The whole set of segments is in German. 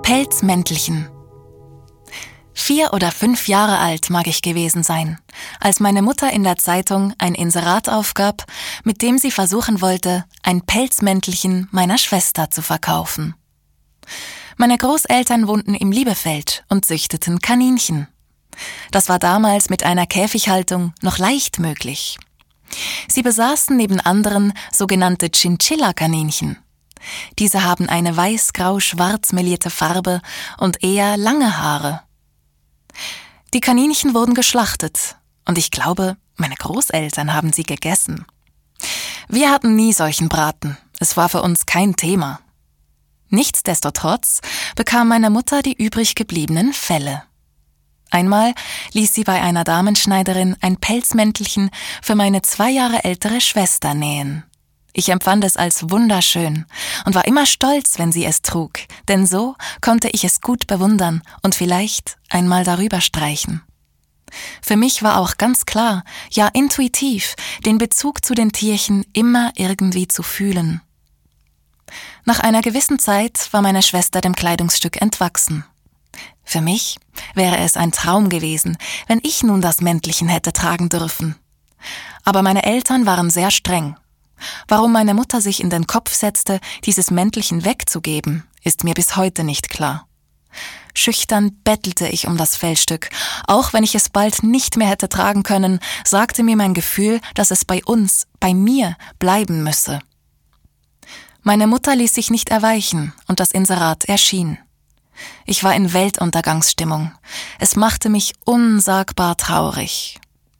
Pelzmäntelchen. 4 oder 5 Jahre alt mag ich gewesen sein, als meine Mutter in der Zeitung ein Inserat aufgab, mit dem sie versuchen wollte, ein Pelzmäntelchen meiner Schwester zu verkaufen. Meine Großeltern wohnten im Liebefeld und züchteten Kaninchen. Das war damals mit einer Käfighaltung noch leicht möglich. Sie besaßen neben anderen sogenannte Chinchilla-Kaninchen. Diese haben eine weiß-grau-schwarz melierte Farbe und eher lange Haare. Die Kaninchen wurden geschlachtet und ich glaube, meine Großeltern haben sie gegessen. Wir hatten nie solchen Braten, es war für uns kein Thema. Nichtsdestotrotz bekam meine Mutter die übrig gebliebenen Felle. Einmal ließ sie bei einer Damenschneiderin ein Pelzmäntelchen für meine 2 Jahre ältere Schwester nähen. Ich empfand es als wunderschön und war immer stolz, wenn sie es trug, denn so konnte ich es gut bewundern und vielleicht einmal darüber streichen. Für mich war auch ganz klar, ja intuitiv, den Bezug zu den Tierchen immer irgendwie zu fühlen. Nach einer gewissen Zeit war meine Schwester dem Kleidungsstück entwachsen. Für mich wäre es ein Traum gewesen, wenn ich nun das Mäntelchen hätte tragen dürfen. Aber meine Eltern waren sehr streng. Warum meine Mutter sich in den Kopf setzte, dieses Mäntelchen wegzugeben, ist mir bis heute nicht klar. Schüchtern bettelte ich um das Fellstück. Auch wenn ich es bald nicht mehr hätte tragen können, sagte mir mein Gefühl, dass es bei uns, bei mir, bleiben müsse. Meine Mutter ließ sich nicht erweichen und das Inserat erschien. Ich war in Weltuntergangsstimmung. Es machte mich unsagbar traurig.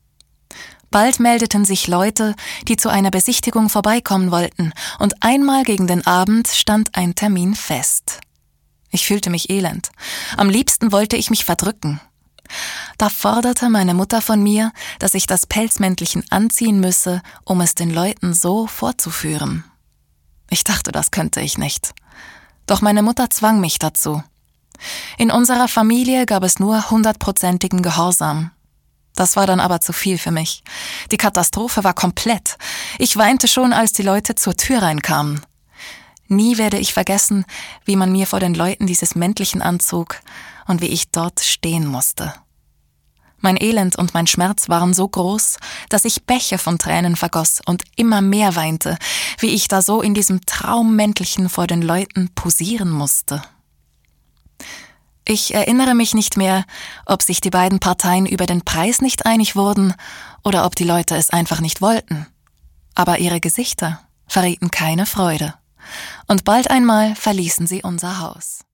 Bald meldeten sich Leute, die zu einer Besichtigung vorbeikommen wollten, und einmal gegen den Abend stand ein Termin fest. Ich fühlte mich elend. Am liebsten wollte ich mich verdrücken. Da forderte meine Mutter von mir, dass ich das Pelzmäntelchen anziehen müsse, um es den Leuten so vorzuführen. Ich dachte, das könnte ich nicht. Doch meine Mutter zwang mich dazu. In unserer Familie gab es nur 100%igen Gehorsam. Das war dann aber zu viel für mich. Die Katastrophe war komplett. Ich weinte schon, als die Leute zur Tür reinkamen. Nie werde ich vergessen, wie man mir vor den Leuten dieses Mäntelchen anzog und wie ich dort stehen musste. Mein Elend und mein Schmerz waren so groß, dass ich Bäche von Tränen vergoss und immer mehr weinte, wie ich da so in diesem Traummäntelchen vor den Leuten posieren musste. Ich erinnere mich nicht mehr, ob sich die beiden Parteien über den Preis nicht einig wurden oder ob die Leute es einfach nicht wollten. Aber ihre Gesichter verrieten keine Freude. Und bald einmal verließen sie unser Haus.